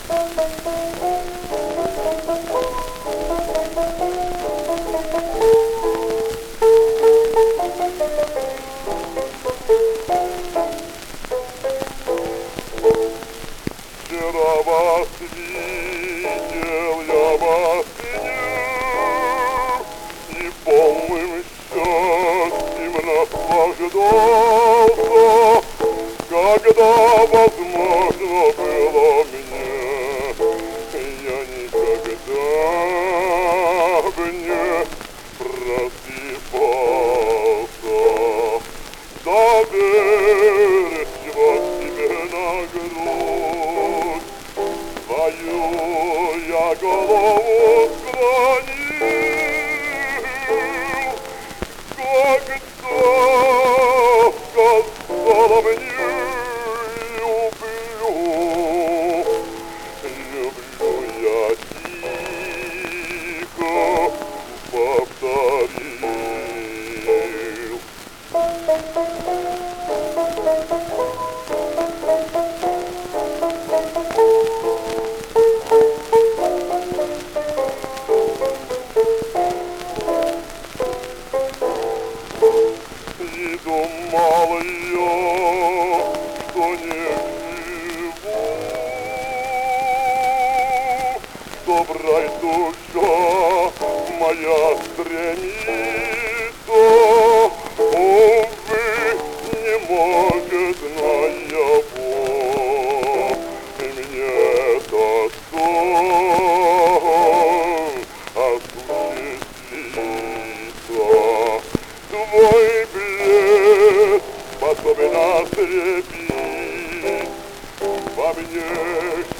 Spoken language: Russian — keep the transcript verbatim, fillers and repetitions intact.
Вчера вас видел я во сне, и полным счастьем наслаждался, когда возможно было мне. Я никогда бы не просыпался, доверчиво тебе на грудь свою я голову склонил, когда сказала мне: люблю, люблю я тихо повторил. И думал я, что не живу, что в рай душа моя стремится, увы, не может наяву мне этот сон осуществиться. Твой блеск способен ослепить во мне